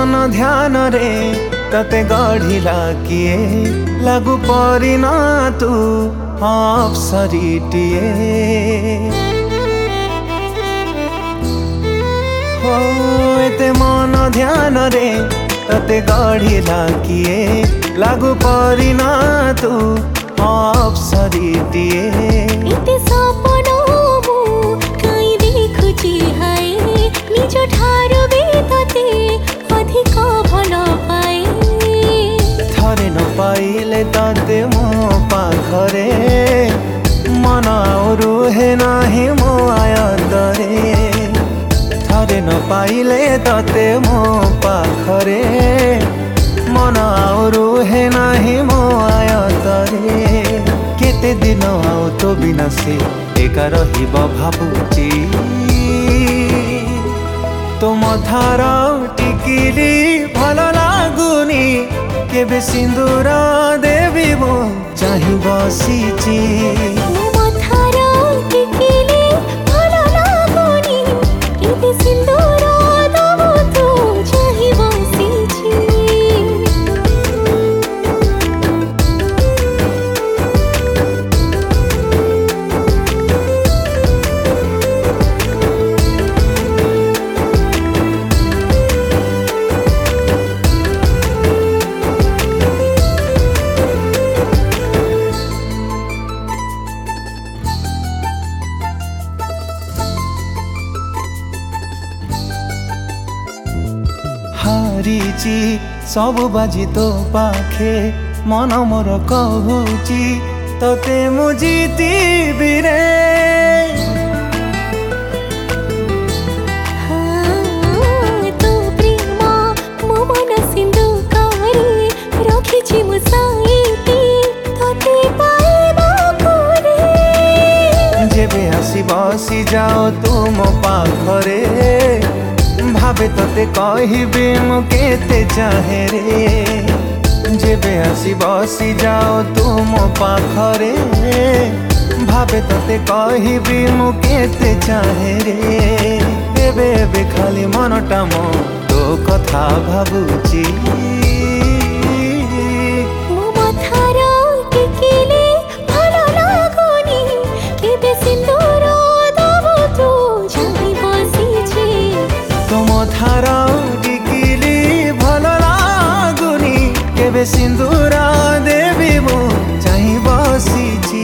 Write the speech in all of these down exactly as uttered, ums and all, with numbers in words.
मन ध्यान रे तते गढ़िला किए लागू परी ना तू अप्सरीटिए हो एते मन ध्यान रे तते गढ़िला किए लागू परी ना तू अप्सरीटिए एते सपन मु काई देखुची हाय निज ठारो बे तते अधिक भल पाए थरे न पाइले तते मो पाखरे मन आउ रुहे नाही मो आयतरे थरे न पाइले तते मो पाखरे मन आउ रुहे नाही मो आयतरे केते दिन आउ तो बिना से एका रहिब भाबुची तुम थार टिकिली भल लागुनी केबे सिंदूर देवी मो चाहि बसीची मो थार टिकिली भल लागुनी केबे सिंदूर दबो तू चाहि बसीची हारीची सब बाजी तो पाखे मन मोर कहूची तते मु जीतीबी रे तो प्रेम मो मन सिंधुकारी रखिछि मु साईती तते पाइबा रे जेबे हसी बसी जाओ तुम पाखरे भावे तते कहबी मु केते चाहे रे जेबे हसी बसी जाओ तुम पाखरे भावे तते कहबी मु केते चाहे रे एबे एबे खाली मनटा मो तो कथा भाबुची मो मथार टिकिले भल लागुनी केबे सिंदूर दबो तू चाहि बसीछि तुम थार टिकिली भल लागुनी केबे सिंदूर देवी मु चाहि बसीछि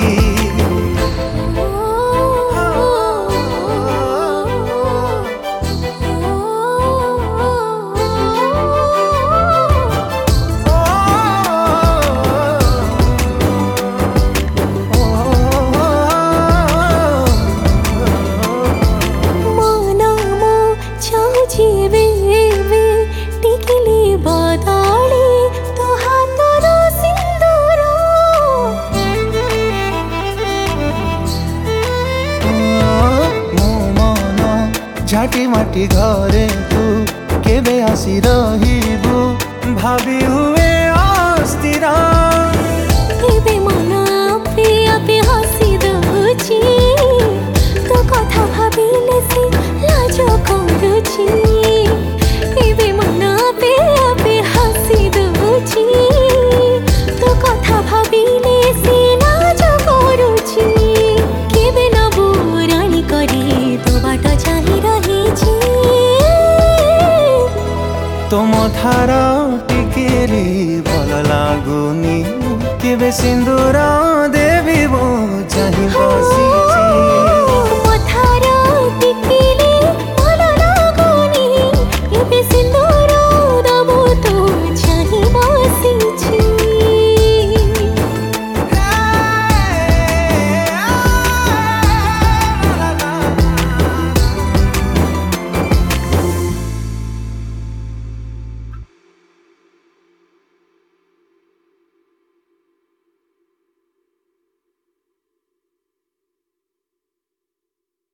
झाटी माटी घरे तू केबे आसी रहिबू भाभी हुए अस्थिर एबे मन आपे आपे हसी दउची तो कथा भाबिले से लाज करुची एबे मन आपे आपे हसी दउची तो कथा भाबिले से लाज करुची केबे न बुरानी करी तो बाट चाहि रहिछि तुम थार टिकिली भल लागुनी केबे सिंदूर देवी मो चाहि बसी